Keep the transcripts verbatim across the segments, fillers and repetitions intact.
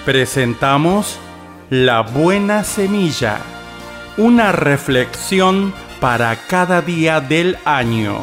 Presentamos La Buena Semilla, una reflexión para cada día del año.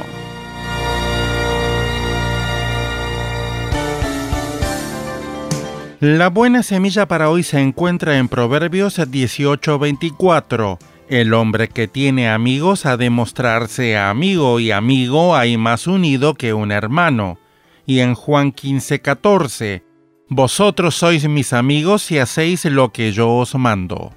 La buena semilla para hoy se encuentra en Proverbios dieciocho veinticuatro. El hombre que tiene amigos ha de mostrarse amigo, y amigo hay más unido que un hermano. Y en Juan quince catorce, vosotros sois mis amigos si hacéis lo que yo os mando.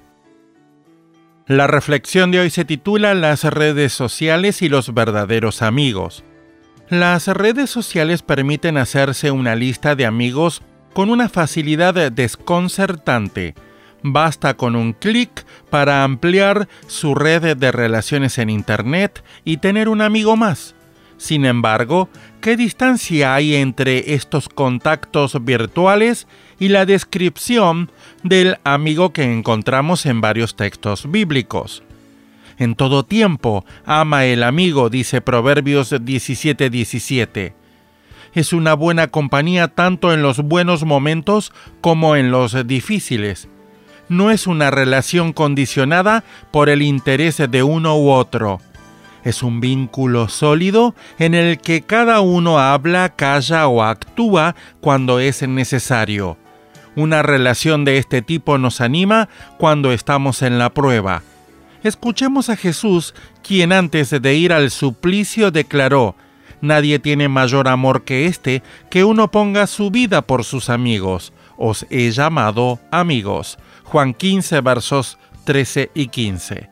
La reflexión de hoy se titula Las redes sociales y los verdaderos amigos. Las redes sociales permiten hacerse una lista de amigos con una facilidad desconcertante. Basta con un clic para ampliar su red de relaciones en Internet y tener un amigo más. Sin embargo, ¿qué distancia hay entre estos contactos virtuales y la descripción del amigo que encontramos en varios textos bíblicos? En todo tiempo ama el amigo, dice Proverbios diecisiete diecisiete. Es una buena compañía tanto en los buenos momentos como en los difíciles. No es una relación condicionada por el interés de uno u otro. Es un vínculo sólido en el que cada uno habla, calla o actúa cuando es necesario. Una relación de este tipo nos anima cuando estamos en la prueba. Escuchemos a Jesús, quien antes de ir al suplicio declaró: nadie tiene mayor amor que este, que uno ponga su vida por sus amigos. Os he llamado amigos. Juan quince, versos trece y quince.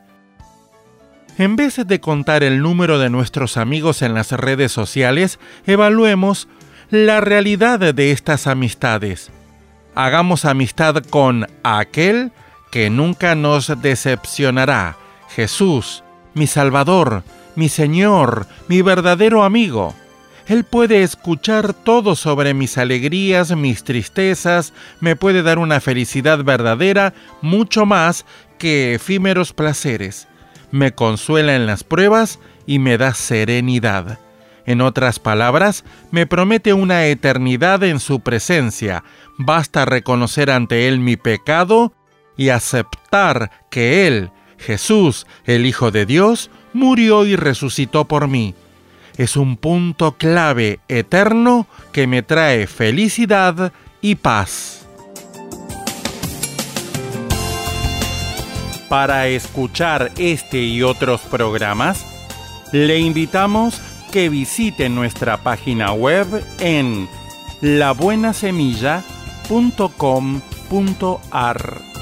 En vez de contar el número de nuestros amigos en las redes sociales, evaluemos la realidad de estas amistades. Hagamos amistad con aquel que nunca nos decepcionará, Jesús, mi Salvador, mi Señor, mi verdadero amigo. Él puede escuchar todo sobre mis alegrías, mis tristezas, me puede dar una felicidad verdadera, mucho más que efímeros placeres. Me consuela en las pruebas y me da serenidad. En otras palabras, me promete una eternidad en su presencia. Basta reconocer ante Él mi pecado y aceptar que Él, Jesús, el Hijo de Dios, murió y resucitó por mí. Es un punto clave eterno que me trae felicidad y paz. Para escuchar este y otros programas, le invitamos que visite nuestra página web en la buena semilla punto com punto a r.